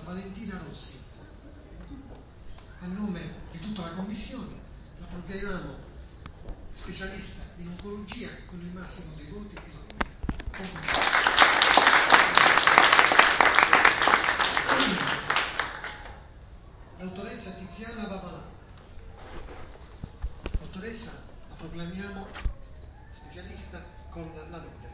Valentina Rossi. A nome di tutta la commissione la proclamiamo specialista in oncologia con il massimo dei voti e l'onore. Dottoressa Tiziana Papalà. Dottoressa, la proclamiamo specialista con la lode.